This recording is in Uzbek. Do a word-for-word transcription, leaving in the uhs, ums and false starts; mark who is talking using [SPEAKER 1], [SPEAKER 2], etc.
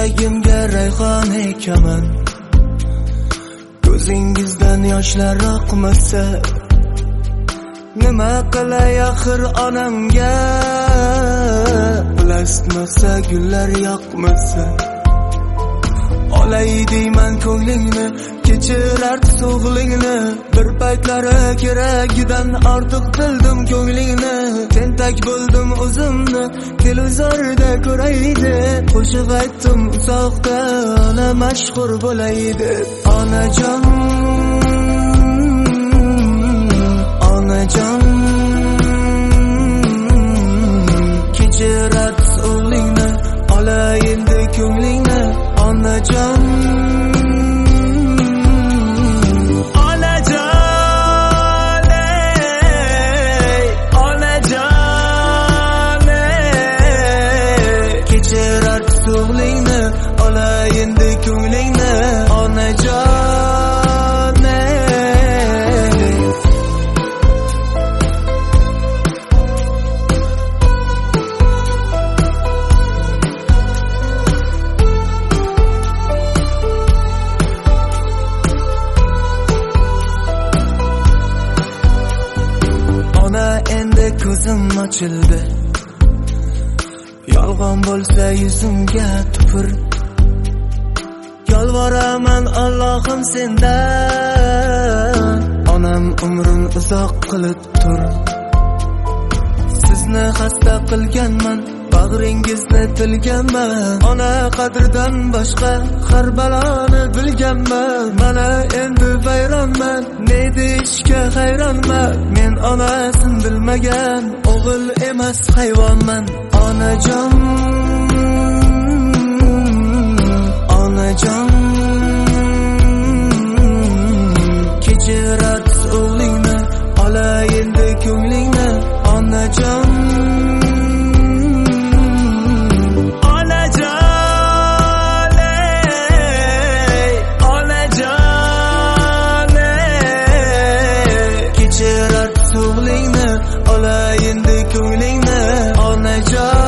[SPEAKER 1] yuragimga rayhon ekaman. Ko'zingizdan yoshlar oqmasa, nima qilay axir onamga? Plastmasa gullar yoqmasa, olay deyman ko'nglingni, kechirar so'g'lingni. Bir paytlari keragidan ortiq bildim ko'nglingni. Tentak bo'ldim o'zimni, televizorda ko'raydi. Qo'shiq aytdim uzoqda, ona mashhur bo'laydi. Onajon, onajon, kechirar so'g'lingni, olay endi ko'nglingni. Onajon, so'g'lingni, olay endi ko'nglingni. Onajon, ona endi ko'zim ochildi. Yolg'on bo'lsa yuzimga tupur. Yolvoraman Allohim sendan, onam umrin uzoq qilib tur. Sizni xasta qilganman, bag'ringizni tilganman. Ona qadridan boshqa har baloni bilganman. Mana endi vayronman, ne deyishga hayronman. Men onasin bilmagan o'g'il emas hayvonman. Onajon, onajon, kechirar so'g'lingni, olay endi ko'nglingni. Onajon, onajon, onajon, kechirar so'g'lingni, olay endi ko'nglingni. Onajon.